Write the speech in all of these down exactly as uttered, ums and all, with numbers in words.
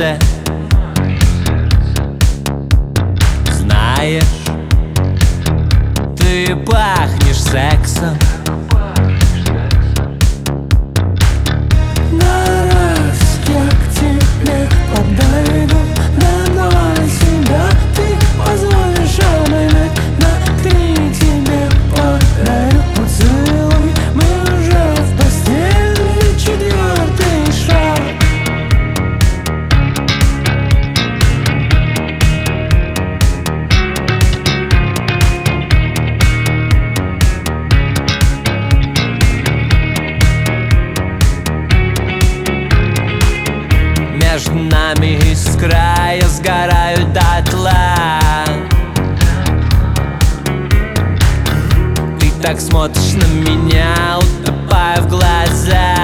сердце. Знаешь, ты пахнешь сексом. На раз я к тебе подойду, давай себя ты позволишь обоймать. На три тебе подарю поцелуй, мы уже в постели, четвертый шаг. Между нами искра, я сгораю дотла. Ты так смотришь на меня, утопая в глаза.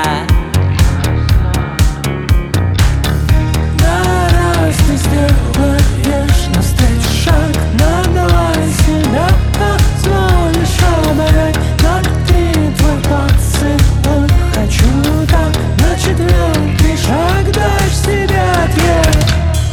На раз ты сделаешь навстречу шаг, надавай себя, позволишь оборять. На три твой поцелуй, хочу так, на четвертый шаг дашь себя ответ.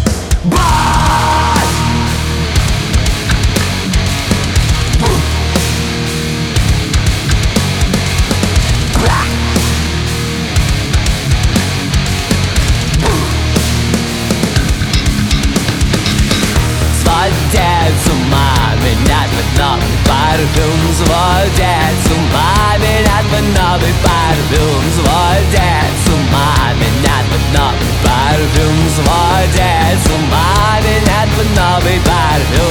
Сводит с ума меня твой новый парфюм. Сводит с ума меня твой новый парфюм. Сводит с ума меня твой новый парфюм. Сводит с ума меня твой новый парфюм.